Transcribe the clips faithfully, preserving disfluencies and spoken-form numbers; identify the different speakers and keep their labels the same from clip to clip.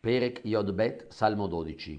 Speaker 1: פרק י"ב, סלמו דודיצ'י.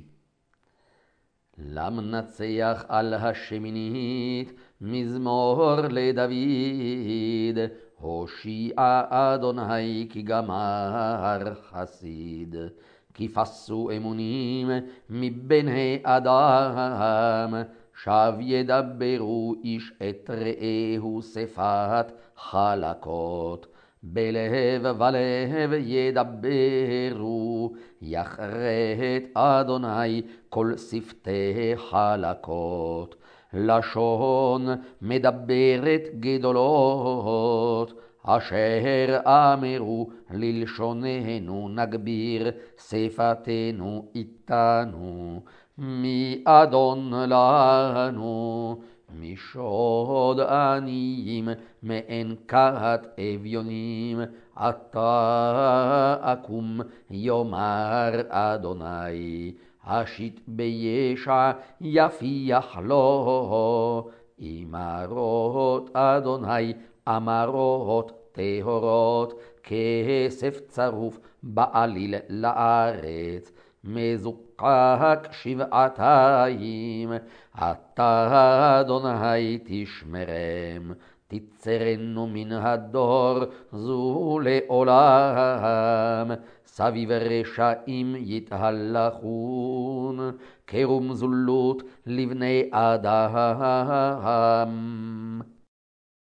Speaker 1: למנצח על השמינית, מזמור לדוד, הושיע אדוני כי גמר חסיד. כי פסו אמונים מבני אדם, שב ידברו איש את רעהו שפת חלקות. בלב ולב ידברו, יכרת אדוני כל שפתי חלקות. לשון מדברת גדולות, אשר אמרו ללשוננו נגביר, שפתנו איתנו. מי אדון לנו? משוד עניים, מעין כת אביונים. עתה אקום יאמר אדוני, אשיט בישע יפיח לו. אמרות אדוני אמרות טהורות, כסף צרוף בעליל לארץ. מזוקק שבעתיים, אתה אדוני תשמרם. תצרנו מן הדור זו לעולם, סביב רשעים יתהלכון, כרום זולות לבני אדם.